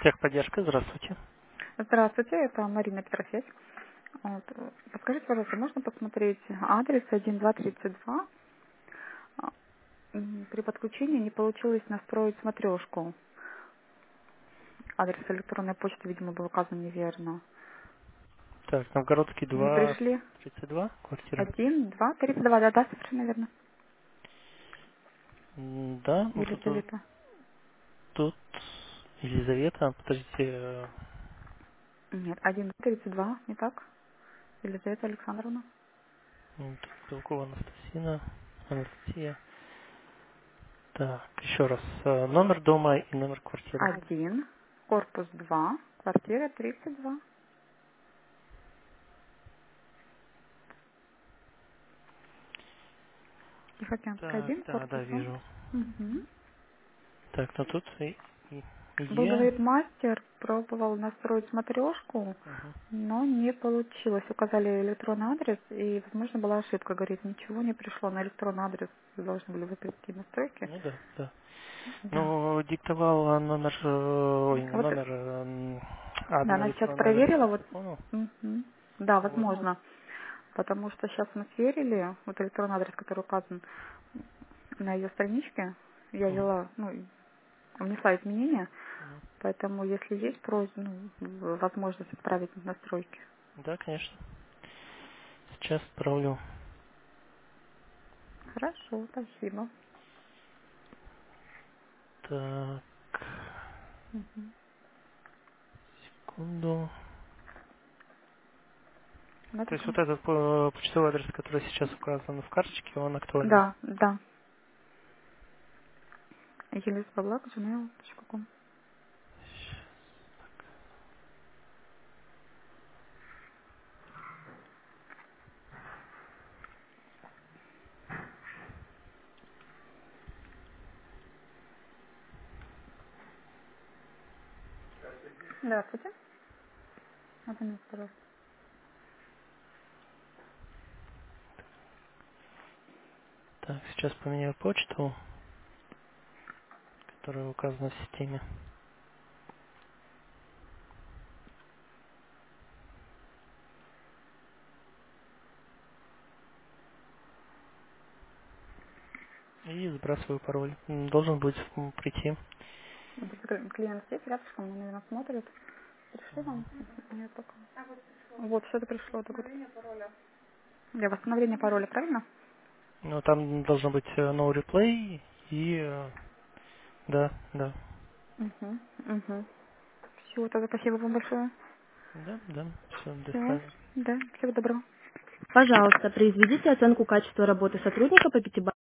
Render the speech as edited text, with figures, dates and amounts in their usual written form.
Техподдержка, здравствуйте. Здравствуйте, это Марина Петрофесь. Вот. Подскажите, пожалуйста, можно посмотреть адрес 1232? При подключении не получилось настроить смотрешку. Адрес электронной почты, видимо, был указан неверно. Так, Новгородский Не 2, пришли? 32, квартира. 1, 2, 32, да, да, совершенно верно. Да, ну Елизавета. тут Елизавета, подождите, Нет, 1, 32, не так? Елизавета Александровна. тут Белкова Анастасина, Анастасия. Так, еще раз, номер дома и номер квартиры. 1, корпус 2, квартира 32. Тихоокеанская Так, 1, да, корпус 2. вижу. Угу. Так, ну тут Был, Е. говорит, мастер, пробовал настроить смотрешку, Мгм. но не получилось. Указали электронный адрес, и, возможно, была ошибка. Говорит, ничего не пришло на электронный адрес. Должны были вы прийти настройки. Ну да, да. Да. Ну, диктовал номер, ой, не Вот, номер, да, адрес, она сейчас электронный адрес проверила, по вот, телефону. да, Вот. возможно, потому что сейчас мы сверили, вот электронный адрес, который указан на ее страничке, я Мгм. ввела, внесла изменения, Мгм. поэтому, если есть просьба, возможность отправить настройки. Да, конечно. Сейчас отправлю. Хорошо, спасибо. Так, Мгм. секунду. Да, То есть такое. вот этот почтовый адрес, который сейчас указан в карточке, он актуальный. Да, да. Елизавета.gmail.com. Здравствуйте. Одну минуту, пожалуйста. Так, сейчас поменяю почту, которая указана в системе. И сбрасываю пароль. Должен будет прийти. Клиент здесь рядышком, он, наверное, смотрит. Пришли вам? Нет пока. Вот, что-то пришло. Так вот. Для восстановления пароля, правильно? Ну, там должно быть no replay и да, да. Угу, угу. Все, тогда спасибо вам большое. Да, да, все, до Все, свидания. да, всего доброго. Пожалуйста, произведите оценку качества работы сотрудника по пятибалльной